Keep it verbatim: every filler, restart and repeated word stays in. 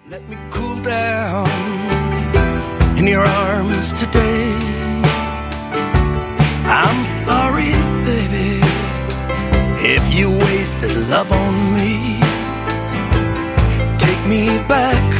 Let me cool down in your arms today. I'm sorry, baby, if you wasted love on me. Take me back